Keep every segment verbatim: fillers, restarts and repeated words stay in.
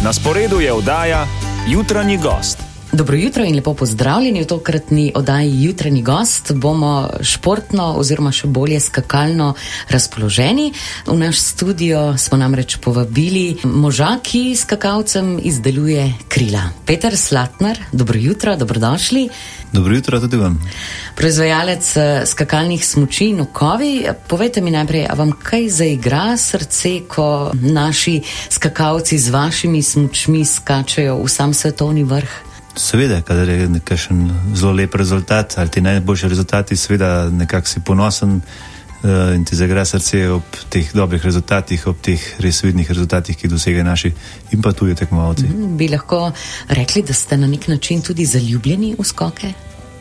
Na sporedu je oddaja Jutranji gost. Dobro jutro in lepo pozdravljeni v tokratni oddaji Jutranji gost. Bomo športno oziroma še bolje skakalno razpoloženi. V naš studio smo namreč povabili moža, ki skakalcem izdeluje krila. Peter Slatnar, dobro jutro, dobrodošli. Dobro jutro tudi vam. Proizvajalec skakalnih smuči in okovi. Povejte mi najprej, a vam kaj zaigra srce, ko naši skakalci z vašimi smučmi skačejo v sam svetovni vrh? Seveda, kadar je nekakšen zelo lep rezultat, ali ti najboljši rezultati, seveda nekako si ponosen uh, in ti zaigra srce ob teh dobrih rezultatih, ob teh res vidnih rezultatih, ki dosegajo naši in pa tuji tekmovalci. Mm, bi lahko rekli, da ste na nek način tudi zaljubljeni v skoke?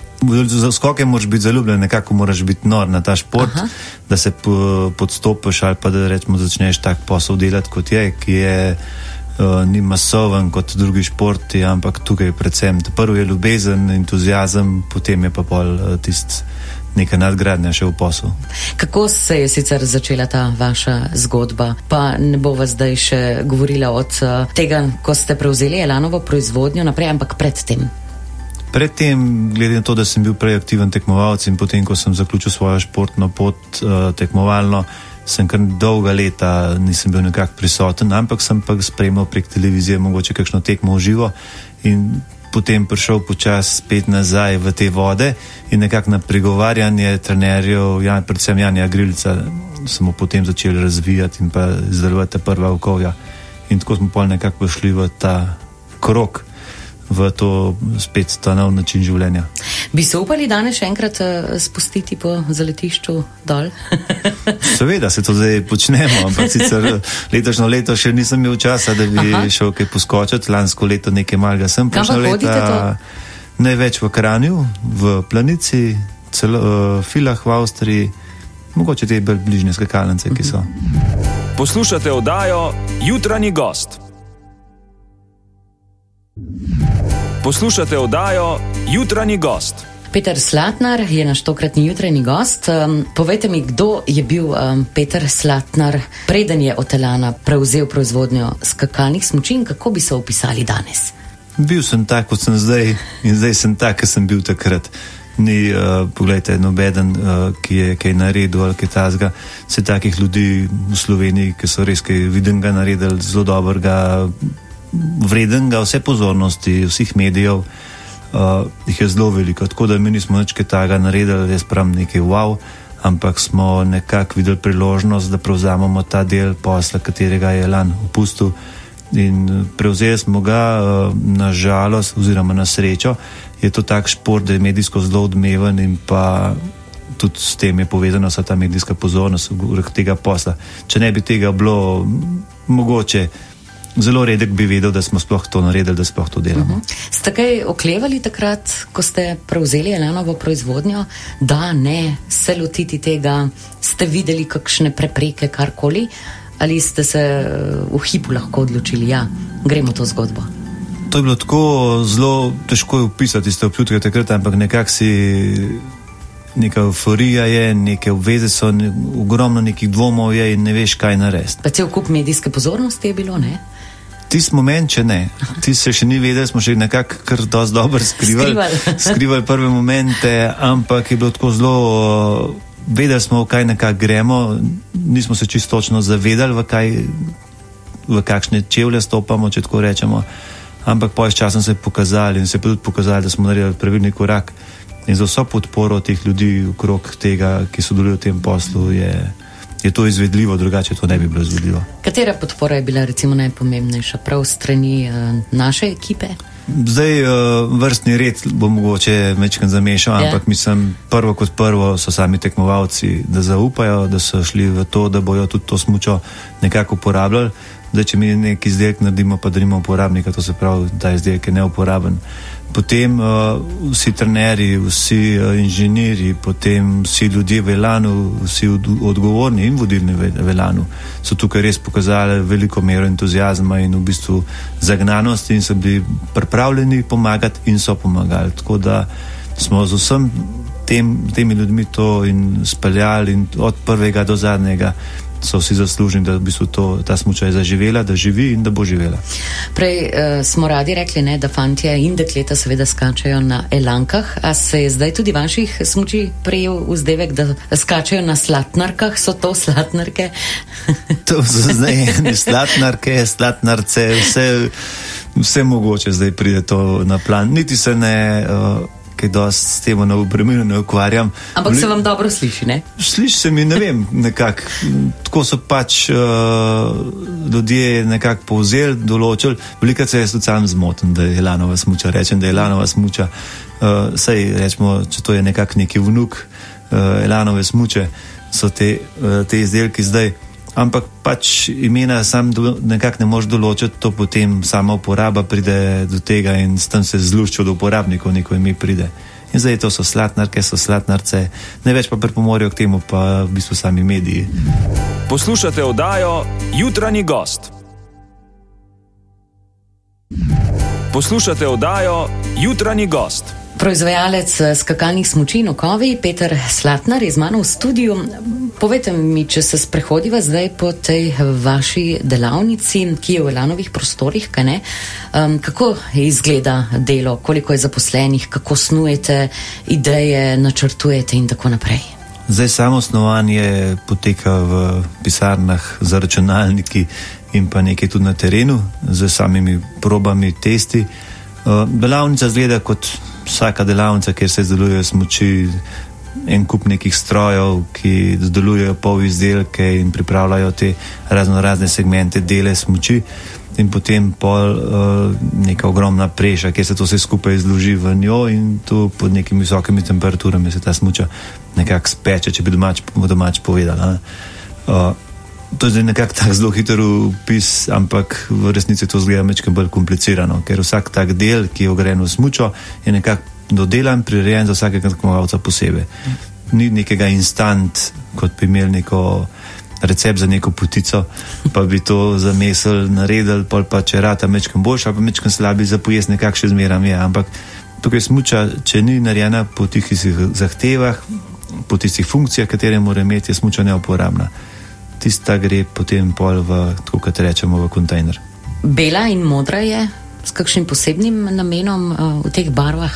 Za skoke moraš biti zaljubljen, nekako moraš biti nor na ta šport, Aha. da se po, podstopiš ali pa da rečemo začneš tak posel delati, kot je, ki je Uh, ni masoven kot drugi športi, ampak tukaj je predvsem prvo je ljubezen, entuzijazem, potem je pa pol uh, tist neka nadgradnja še v poslu. Kako se je sicer začela ta vaša zgodba? Pa ne bo vas zdaj še govorila od uh, tega, ko ste prevzeli Elanovo proizvodnjo naprej, ampak predtem? Predtem, glede na to, da sem bil prej aktiven tekmovalec in potem, ko sem zaključil svojo športno pot uh, tekmovalno, sem kar dolga leta nisem bil nekako prisoten, ampak sem pa spremljal prek televizije mogoče kakšno tekmo v živo in potem prišel počas spet nazaj v te vode in nekako na pregovarjanje trenerjev, ja, predvsem Janja Grilca, smo potem začeli razvijati in pa izdelovati prva okovja. In tako smo pol nekako prišli v ta krog, v to spet ta nov način življenja. Bi se upali danes še enkrat spustiti po zaletišču dol? Seveda se to zdaj počnemo, ampak sicer letošnjo leto še nisem imel časa, da bi Aha. šel kaj poskočiti. Lansko leto nekaj malega sem prišel leta. Največ v Kranju, v Planici, celo v Filah v Avstriji, mogoče te bolj bližnje skakalnice, ki so. Poslušate oddajo Jutranji gost. Poslušate oddajo Jutranji gost. Peter Slatnar je naš tokratni jutranji gost. Um, povejte mi, kdo je bil um, Peter Slatnar, preden je od Elana prevzel proizvodnjo skakalnih smuči in kako bi se opisali danes? Bil sem tak, kot sem zdaj in zdaj sem tak, kot sem bil takrat. Ni, uh, pogledajte, nobeden, uh, ki je kaj naredil ali kaj tazga. Se takih ljudi v Sloveniji, ki so res kaj videnega naredili, zelo dobrega, vredenega vse pozornosti, vseh medijev, uh, jih je zelo veliko, tako da mi nismo nič kaj tega naredili, jaz pravim nekaj wow, ampak smo nekako videli priložnost, da prevzamemo ta del posla, katerega je Elan opustil in prevzeli smo ga, uh, na žalost oziroma na srečo, je to tak šport, da je medijsko zelo odmeven in pa tudi s tem je povezana vsa ta medijska pozornost vrh tega posla. Če ne bi tega bilo mogoče, zelo redek bi vedel, da smo sploh to naredili, da sploh to delamo. Uh-huh. Ste kaj oklevali takrat, ko ste prevzeli Elanovo proizvodnjo, da ne se lotiti tega, ste videli kakšne prepreke, karkoli, ali ste se v hipu lahko odločili, ja, gremo to zgodbo? To je bilo tako zelo težko opisati ste občutke takrat, ampak nekako si neka euforija je, neke obveze so, ne, ogromno nekih dvomov je in ne veš, kaj narediti. Pa cel kup medijske pozornosti je bilo, ne? Tisti moment, če ne. Ti se še ni vedeli, smo še nekako kar dosti dobro skrivali, skrivali. skrivali prve momente, ampak je bilo tako zelo, vedeli smo, v kaj nekako gremo, nismo se čisto točno zavedali, v kaj, v kakšne čevlje stopamo, če tako rečemo, ampak po časom se je pokazali in se je tudi pokazali, da smo naredili pravilni korak in za vso podporo teh ljudi okrog tega, ki sodelujo v tem poslu, je je to izvedljivo, drugače to ne bi bilo izvedljivo. Katera podpora je bila recimo najpomembnejša prav strani uh, naše ekipe? Zdaj uh, vrstni red bo mogoče večkrat zamešal, yeah. ampak mislim, prvo kot prvo so sami tekmovalci, da zaupajo, da so šli v to, da bojo tudi to smučo nekako uporabljali. Zdaj, če mi neki izdelek naredimo, pa darimo uporabnika, to se pravi, ta izdelek je neuporaben. Potem uh, vsi trenerji, vsi uh, inženirji, potem vsi ljudje v Elanu, vsi od, odgovorni in vodilni v, v Elanu so tukaj res pokazali veliko mero entuzijazma in v bistvu zagnanosti in so bili pripravljeni pomagati in so pomagali. Tako da smo z vsem tem, temi ljudmi to in speljali in od prvega do zadnjega so vsi zaslužni, da v bistvu to, ta smuča je zaživela, da živi in da bo živela. Prej uh, smo radi rekli, ne, da fantje in dekleta seveda skačajo na elankah, a se je zdaj tudi vaših smuči prejel vzdevek, da skačajo na slatnarkah? So to slatnarke? To so zdaj ene slatnarke, slatnarce, vse, vse mogoče zdaj pride to na plan. Niti se ne... Uh, kaj dosti s tem na obremenu ne ukvarjam. Ampak se vam dobro sliši, ne? Sliši se mi, ne vem, nekako. Tako so pač uh, ljudje nekako povzeli, določili. Veliko se jaz tudi sam zmotim, da je Elanova smuča. Rečem, da je Elanova smuča. Uh, saj rečemo, če to je nekako neki vnuk uh, Elanove smuče, so te, uh, te izdelki zdaj. Ampak pač imena sam do, nekako ne moš določiti, to potem sama uporaba pride do tega in s tem se zlušča do uporabnikov, neko ime pride. In zdaj to so slatnarke, so slatnarce, največ pa pripomorijo k temu pa v bistvu sami mediji. Poslušate oddajo Jutranji gost. Poslušate oddajo Jutranji gost. Proizvajalec skakalnih smuči Nokovi, Peter Slatnar, je z mano v studiu. Povejte mi, če se sprehodiva zdaj po tej vaši delavnici, ki je v Elanovih prostorih, kaj ne? Um, kako izgleda delo, koliko je zaposlenih, kako snujete ideje, načrtujete in tako naprej? Zdaj samo snovanje poteka v pisarnah za računalniki in pa nekaj tudi na terenu, z samimi probami, testi. Uh, delavnica zgleda kot vsaka delavnica, kjer se izdelujejo smuči, en kup nekih strojev, ki izdelujejo pol izdelke in pripravljajo te razno razne segmente, dele smuči in potem pol uh, neka ogromna preša, kjer se to vse skupaj izloži v njo in tu pod nekimi visokimi temperaturami se ta smuča nekako speče, če bi domač, domač povedala. Uh, To je nekako tak zelo hiter opis, ampak v resnici to zgleda mečkaj bolj komplicirano, ker vsak tak del, ki je vgrajen v smučo, je nekako dodelan, prirejen za vsakega tekmovalca posebej. Ni nekega instant, kot bi imeli neko recept za neko potico, pa bi to zamesili, naredili, pol pa če rata mečkaj boljša, pa mečkaj slabi za pojest, nekak še zmeram je, ampak tukaj smuča, če ni narejena po tih zahtevah, po tistih funkcijah, katere mora imeti, je smuča neuporabna. Tista gre potem pol v, tako kot rečemo, v kontejner. Bela in modra je s kakšnim posebnim namenom uh, v teh barvah?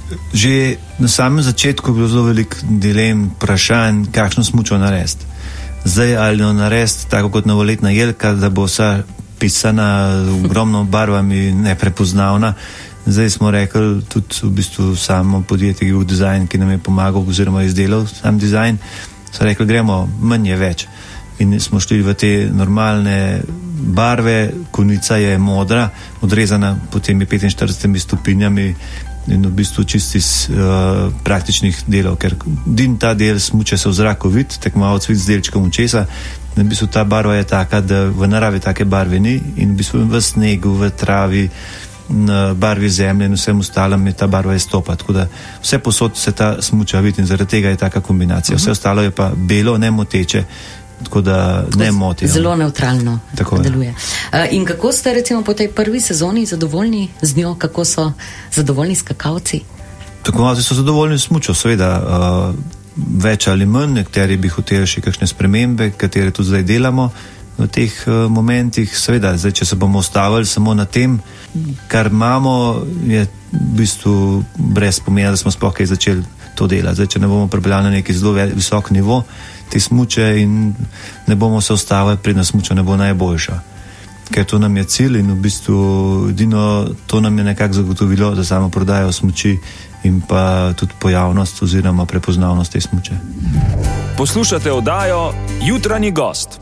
Že na samem začetku je bilo zelo veliko dilem, vprašanj, kakšno smučo narediti. Zdaj ali jo narediti tako kot novoletna jelka, da bo vsa pisana z ogromno barvami, neprepoznavna. Zdaj smo rekli tudi v bistvu samo podjetje U Design, ki nam je pomagal oziroma izdelal sam dizajn, so rekli, gremo manj je več. In smo šli v te normalne barve, konica je modra, odrezana potem je petinštiridesetimi stopinjami in v bistvu čisti iz uh, praktičnih delov, ker din ta del smuče se v zraku vid, tekmovalec vid z delčkom česa, in v bistvu ta barva je taka, da v naravi take barve ni in v bistvu v snegu, v travi, na barvi zemlje in vsem ostalem je ta barva izstopa, tako da vse posod se ta smuča vid in zaradi tega je taka kombinacija. Vse ostalo je pa belo, nemoteče, tako da ne moti. Zelo neutralno deluje. In kako ste recimo po tej prvi sezoni zadovoljni z njo, kako so zadovoljni skakalci? Tekmovalci so zadovoljni s smučo, seveda uh, več ali manj, nekateri bi hoteli še kakšne spremembe, katere tudi zdaj delamo v teh uh, momentih. Seveda, zdaj, če se bomo ustavili samo na tem, kar imamo, je v bistvu brez pomena, da smo sploh kaj začeli to delati. Zdaj, če ne bomo pripeljali na neki zelo visok nivo te smuče in ne bomo se ustavili, predna smuča ne bo najboljša. Ker to nam je cilj in v bistvu edino to nam je nekako zagotovilo za samo prodajo smuči in pa tudi pojavnost oziroma prepoznavnost te smuče. Poslušate oddajo Jutranji gost.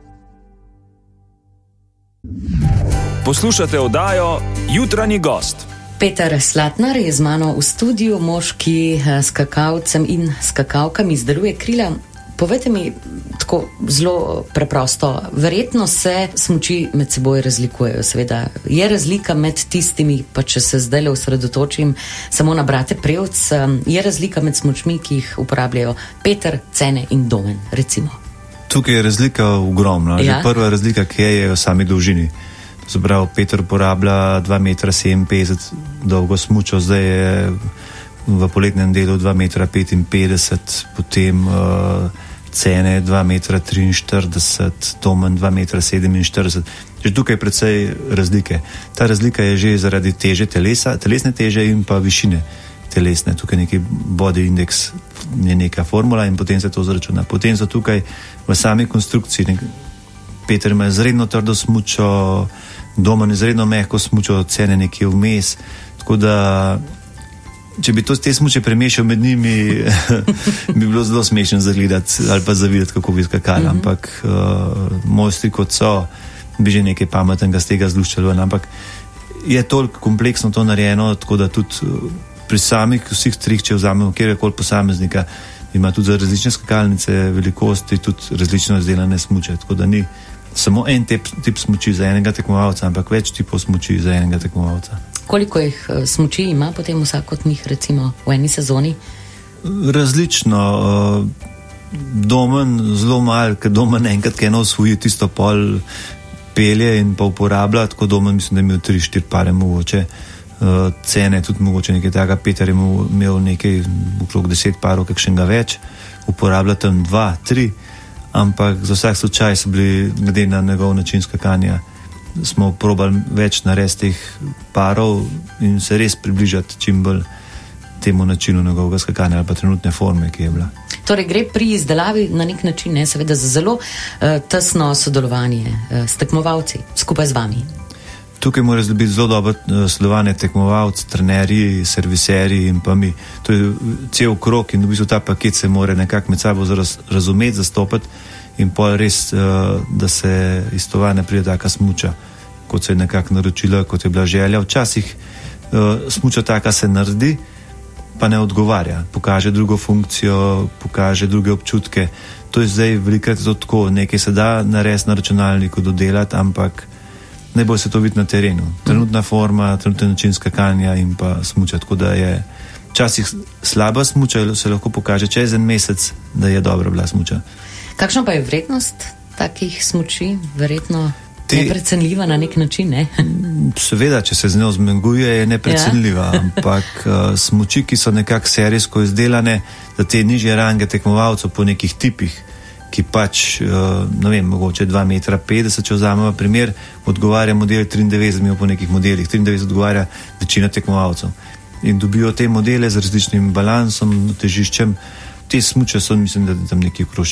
Poslušate oddajo Jutranji gost. Peter Slatnar je z mano v studiu, mož, ki skakalcem in skakalkam izdeluje krila. Povejte mi tako zelo preprosto, verjetno se smuči med seboj razlikujejo, seveda. Je razlika med tistimi, pa če se zdaj le osredotočim samo na brate Prevc, je razlika med smučmi, ki jih uporabljajo Peter, Cene in Domen, recimo? Tukaj je razlika ogromna. Ja? Prva razlika, ki je, je v sami dolžini. To se pravi, Peter uporablja dva metra sedeminpetdeset dolgo smučo, zdaj je v poletnem delu dva metra petinpetdeset, potem uh, Cene dva metra triinštirideset, Domen dva metra sedeminštirideset. Že tukaj je precej razlike. Ta razlika je že zaradi teže telesa, telesne teže in pa višine telesne. Tukaj neki body index je neka formula in potem se to zračuna. Potem so tukaj v sami konstrukciji, nek, Peter ima izredno trdo smučo, Domen izredno mehko smučo, Cene nekje vmes, tako da če bi to te smuče premešal med njimi, bi bilo zelo smešno zagledati ali pa zavideti, kako bi skakali, mm-hmm. ampak uh, mojstri kot so, bi že nekaj pametnega z tega zluščali ven, ampak je toliko kompleksno to narejeno, tako da tudi uh, pri samih vseh trih, če vzamemo kjerkoli posameznika, ima tudi za različne skakalnice velikosti, tudi različno izdelane smuče, tako da ni samo en tip, tip smuči za enega tekmovalca, ampak več tipov smuči za enega tekmovalca. Koliko jih smuči ima potem vsak od njih, recimo, v eni sezoni? Različno. Domen zelo malo, ker Domen enkrat, ki eno osvoji tisto pol pelje in pa uporablja, tako Domen mislim, da je imel tri, štiri pare mogoče. Cene tudi mogoče nekaj tega. Peter je imel nekaj, okrog deset parov, kakšnega več. Uporablja tam dva, tri, ampak za vsak slučaj so bili, glede na njegov način skakanja, smo probali več narediti teh parov in se res približati čim bolj temu načinu njegovega skakanja ali pa trenutne forme, ki je bila. Torej gre pri izdelavi na nek način, ne, seveda za zelo uh, tesno sodelovanje uh, s tekmovalci, skupaj z vami. Tukaj mora biti zelo dobro uh, sodelovanje tekmovalci, trenerji, serviserji in pa mi. To je cel krog in v bistvu ta paket se mora nekako med sabo raz, razumeti, zastopati in pa res, uh, da se iz tova ne pride taka smuča, kot se je nekako naročila, kot je bila želja. Včasih uh, smuča taka se naredi, pa ne odgovarja. Pokaže drugo funkcijo, pokaže druge občutke. To je zdaj velikrat tako, nekaj se da narediti na računalniku, dodelati, ampak najbolj se to vidi na terenu. Trenutna forma, trenutni način skakanja in pa smuča, tako da je včasih slaba smuča, se lahko pokaže čez en mesec, da je dobra bila smuča. Kakšna pa je vrednost takih smuči? Verjetno Te, neprecenljiva na nek način, ne? Seveda, če se z njo zmenguje, je neprecenljiva, ja. Ampak uh, smuči, ki so nekako serijsko izdelane za te nižje range tekmovalcev po nekih tipih, ki pač, uh, ne vem, mogoče dva metra petdeset, če vzamemo primer, odgovarja model triindevetdeset, mi po nekih modelih, triindevetdeset odgovarja večina tekmovalcev. In dobijo te modele z različnim balansom, težiščem. Te smuče so, mislim, da tam nekje okrog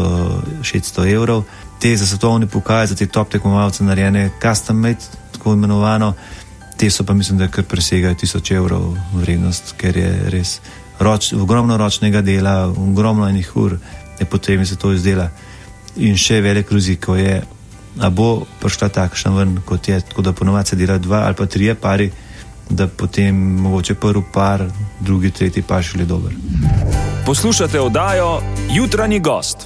šeststo evrov. Te za svetovni pokal, za te top tekmovalce narejene custom made, tako imenovano, te so pa, mislim, da kar presegajo tisoč evrov vrednost, ker je res roč, ogromno ročnega dela, ogromno enih ur je potrebno se to izdela. In še velik riziko je, a bo prišla takšna ven, kot je, tako da ponovadi se dela dva ali pa trije pari, da potem mogoče prvi par, drugi, tretji par šele dober. Poslušate oddajo Jutranji gost.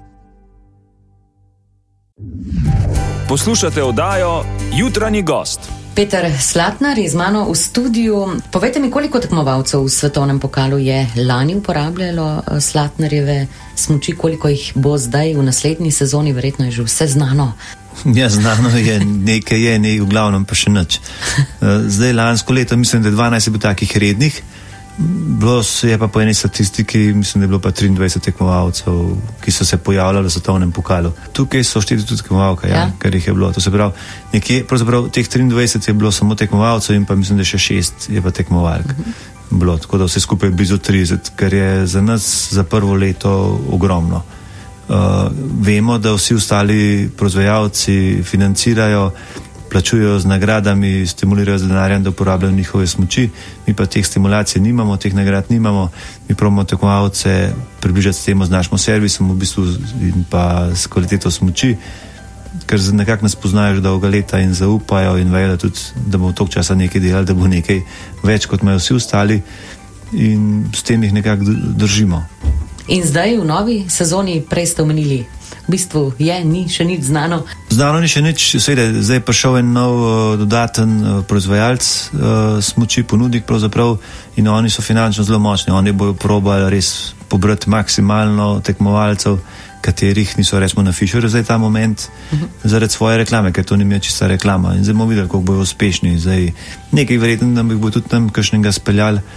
Poslušate oddajo Jutranji gost. Peter Slatnar je z mano v studiu. Povejte mi, koliko tekmovalcev v svetovnem pokalu je lani uporabljalo Slatnarjeve smuči, koliko jih bo zdaj v naslednji sezoni, verjetno je že vse znano. Ja, znano je, nekaj je, ne, v glavnem pa še nič. Zdaj lansko leto, mislim, da dvanajst je bilo takih rednih, bilo je pa po eni statistiki, mislim, da je bilo pa triindvajset tekmovalcev, ki so se pojavljali v svetovnem pokalu. Tukaj so štiri tudi tekmovalka, ja, ja. Kar jih je bilo. To se pravi, nekje, pravzaprav teh triindvajset je bilo samo tekmovalcev in pa mislim, da še šest je pa tekmovalk. Uh-huh. Bilo, tako da vse skupaj blizu trideset, kar je za nas za prvo leto ogromno. Uh, vemo, da vsi ostali proizvajalci financirajo, plačujejo z nagradami, stimulirajo z denarjem, da uporabljajo njihove smuči, mi pa teh stimulacij nimamo, teh nagrad nimamo, mi probamo tekmovalce približati s tem, z našim servisom v bistvu in pa s kvaliteto smuči, ker nekako nas poznajo že dolga leta in zaupajo in vejo, da tudi, da bomo toliko časa nekaj delali, da bo nekaj več, kot imajo vsi ostali in s tem jih nekako držimo. In zdaj v novi sezoni, prej ste omenili, v bistvu je, ni še nič znano. Znano ni še nič, seveda, zdaj je prišel en nov uh, dodaten uh, proizvajalec uh, smuči, ponudnik pravzaprav in oni so finančno zelo močni, oni bojo probali res pobrati maksimalno tekmovalcev, katerih niso rečemo na Fischerju zdaj ta moment, uh-huh. zaradi svoje reklame, ker to ni mi čista reklama in zdaj bomo videli, koliko bojo uspešni, zdaj nekaj verjetno, da bi bo tudi tam kakšnega speljali,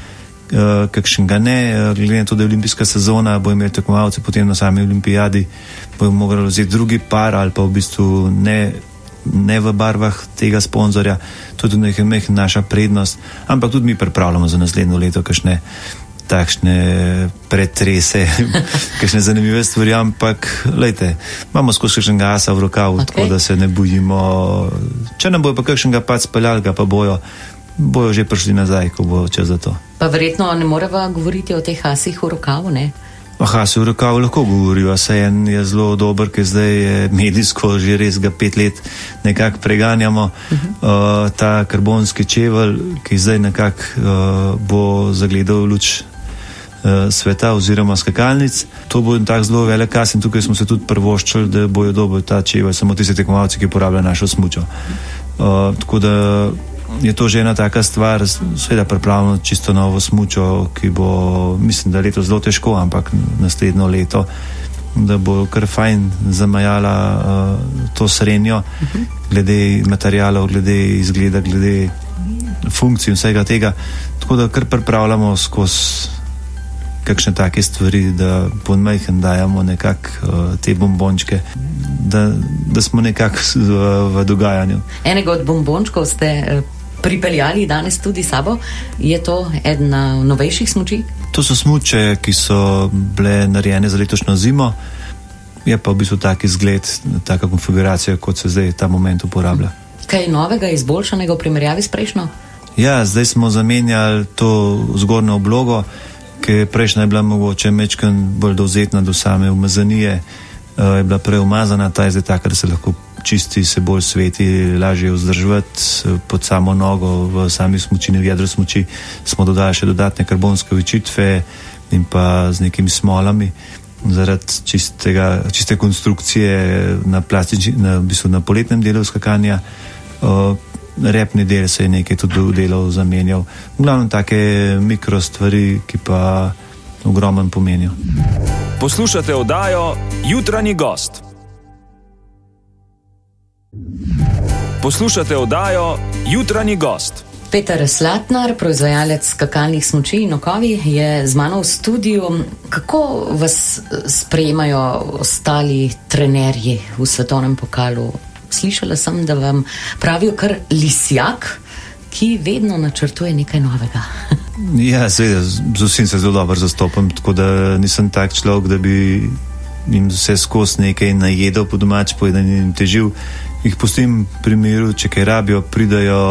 uh, kakšnega ne, uh, glede na to, da je olimpijska sezona, bo imel tekmovalce potem na sami olimpijadi, bojo mogli vzeti drugi par ali pa v bistvu ne, ne v barvah tega sponzorja, to je tudi nekaj naša prednost, ampak tudi mi pripravljamo za naslednjo leto kakšne takšne pretrese, kakšne zanimive stvari, ampak lejte, imamo skozi kakšnega asa v rokavu, okay. Tako da se ne bojimo. Če nam bojo pa kakšnega pač speljali, ga pa bojo, bojo že prišli nazaj, ko bo čas za to. Pa verjetno ne moreva govoriti o teh asih v rokavu, ne? O asi v rokavu lahko govorijo, saj en je zelo dober, ki zdaj je medijsko, že res ga pet let nekako preganjamo. Uh-huh. Uh, ta karbonski čevelj, ki zdaj nekako uh, bo zagledal luč sveta oziroma skakalnic. To bo tak zelo velik kas in tukaj smo se tudi prvoščili, da bojo dobili ta čevelj samo tisti tekmovalci, ki uporabljajo našo smučo. Uh, tako da je to že ena taka stvar, seveda pripravljamo čisto novo smučo, ki bo, mislim, da leto zelo težko, ampak naslednjo leto, da bo kar fajn zamajala uh, to srenjo, uh-huh. glede materialov, glede izgleda, glede funkcij in vsega tega. Tako da kar pripravljamo skozi kakšne take stvari, da podmejhen dajamo nekako uh, te bombončke, da, da smo nekako v, v dogajanju. Enega od bombončkov ste uh, pripeljali danes tudi sabo. Je to ena novejših smuči? To so smuče, ki so bile narejene za letošnjo zimo. Je pa v bistvu tak izgled, taka konfiguracija, kot se zdaj ta moment uporablja. Kaj novega, izboljšanega v primerjavi s prejšnjo? Ja, zdaj smo zamenjali to zgornjo oblogo, ki prejšnja je bila mogoče mečken bolj dovzetna do same umazanije, uh, je bila prej umazana, ta je zdaj taka, da se lahko čisti, se bolj sveti, lažje vzdrževati pod samo nogo. V sami smučini, v jedru smuči smo dodali še dodatne karbonske večitve in pa z nekimi smolami zaradi čistega, čiste konstrukcije na plastični, na, v bistvu na poletnem delu skakanja. Uh, repni del se je nekaj tudi v delov zamenjal. V glavnem take mikro stvari, ki pa ogromen pomenijo. Poslušate oddajo Jutranji gost. Poslušate oddajo Jutranji gost. Peter Slatnar, proizvajalec skakalnih smuči in okovi, je z mano v studiu. Kako vas sprejemajo ostali trenerji v svetovnem pokalu? Slišala sem, da vam pravijo kar lisjak, ki vedno načrtuje nekaj novega. Ja, seveda, z vsem se zelo dobro zastopam, tako da nisem tak človek, da bi jim vse skozi nekaj najedel po domač, povedan in težil. Jih pustim pri miru, če kaj rabijo, pridajo,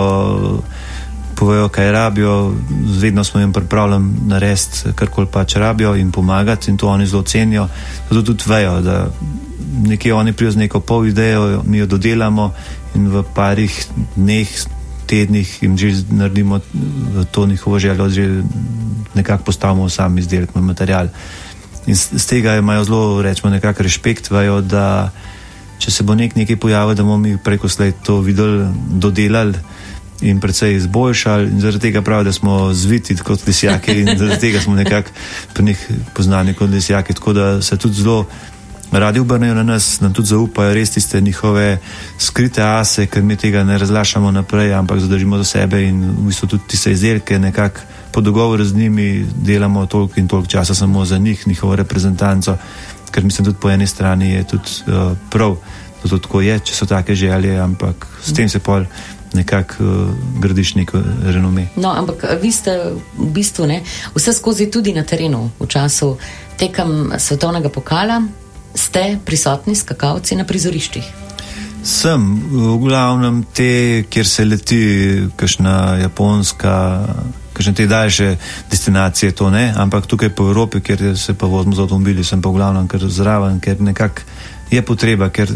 povejo, kaj rabijo, vedno smo jim pripravljeni narediti, karkoli pač rabijo in pomagati, in to oni zelo cenijo. Zato tudi vejo, da nekje oni prijo z neko pol idejo, mi jo dodelamo in v parih dneh, tednih jim že naredimo to njihovo željo, že nekako postavimo sam izdelek, material. In z tega imajo zelo, rečemo, nekako rešpekt, vejo, da če se bo nek nekaj pojavil, da bomo mi preko slej to videli, dodelali in predvsej izboljšali, in zaradi tega pravi, da smo zviti kot lisjaki in zaradi tega smo nekako pri njih poznani kot lisjaki, tako da se tudi zelo radi obrnejo na nas, nam tudi zaupajo res tiste njihove skrite ase, ker mi tega ne razlašamo naprej, ampak zadržimo za sebe in v bistvu tudi tiste izdelke nekako po dogovoru z njimi delamo toliko in toliko časa samo za njih, njihovo reprezentanco, ker mislim tudi po eni strani je tudi uh, prav, da to tako je, če so take želje, ampak s tem se pol nekako uh, gradiš neko renome. No, ampak vi ste v bistvu ne, vse skozi tudi na terenu v času tekem svetovnega pokala, ste prisotni skakalci na prizoriščih? Sem, v glavnem te, kjer se leti kakšna japonska, kakšne te daljše destinacije, to ne, ampak tukaj po Evropi, kjer se pa vozimo z avtomobili, sem pa v glavnem kar zraven, ker nekako je potreba, ker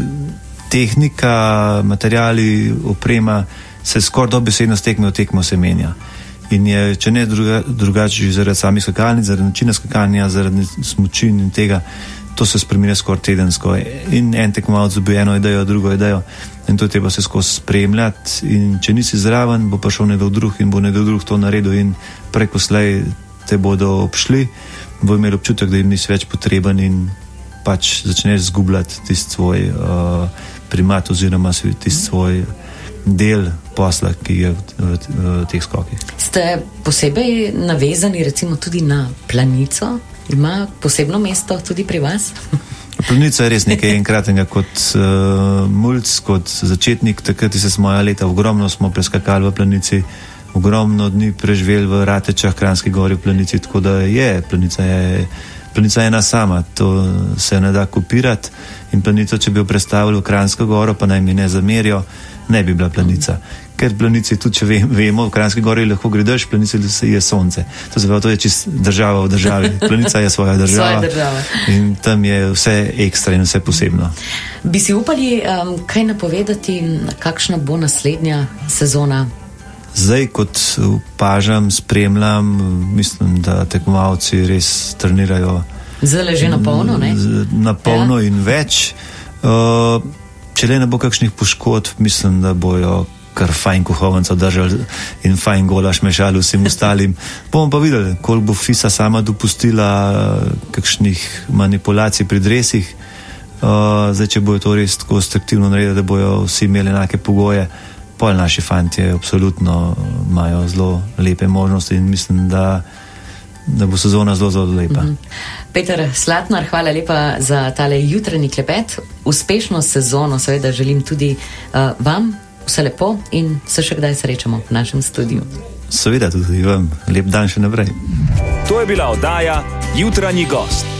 tehnika, materiali, oprema se skoraj dobesedno s tekmo v tekmo se menja. In je, če ne druga, drugače zaradi samih skakalnic, zaradi načina skakanja, zaradi smučin in tega, to se spremenja skoraj tedensko. In en tekmovalec dobi eno idejo, drugo idejo in to je treba se skozi spremljati. In če nisi zraven, bo prišel nekdo drug in bo nekdo drug to naredil in preko slej te bodo obšli, bo imel občutek, da jim nisi več potreben in pač začneš zgubljati tisti svoj uh, primat oziroma tisti svoj del posla, ki je v, v, v teh skokih. Ste posebej navezani recimo tudi na planico? Ima posebno mesto tudi pri vas? Planica je res nekaj enkratnega kot uh, mulc, kot začetnik. Takrat se smo moja leta ogromno smo preskakali v planici, ogromno dni preživeli v Ratečah, Kranjski gori v planici, tako da je, planica je planica je ena sama, to se ne da kopirati in planico, če bi jo predstavili v Kranjsko goro, pa naj mi ne zamerijo, ne bi bila planica. Ker v planici tudi, če vemo, v Kranjski gori lahko gledeš, v planici je sonce. To se pravi, to je čist država v državi. Planica je svoja država. Svoja država. In tam je vse ekstra in vse posebno. Bi si upali um, kaj napovedati, kakšna bo naslednja sezona? Zdaj, kot opažam, spremljam, mislim, da tekmovalci res trenirajo zelo že na polno, ne? Na polno ja. In več. Uh, če le ne bo kakšnih poškodb, mislim, da bojo kar fajn kuhovanca držali in fajn golaš mešali vsem ostalim. Bomo pa videli, koliko bo FISA sama dopustila kakšnih manipulacij pri dresih. Uh, zdaj, če bojo to res tako struktivno naredili, da bojo vsi imeli enake pogoje, pol naši fantje absolutno imajo zelo lepe možnosti in mislim, da, da bo sezona zelo, zelo lepa. Mm-hmm. Peter Slatnar, hvala lepa za tale jutranji klepet. Uspešno sezono seveda želim tudi uh, vam. Vse lepo in se še kdaj srečamo v našem studiu. Seveda tudi vam. Lep dan še naprej. To je bila oddaja Jutranji gost.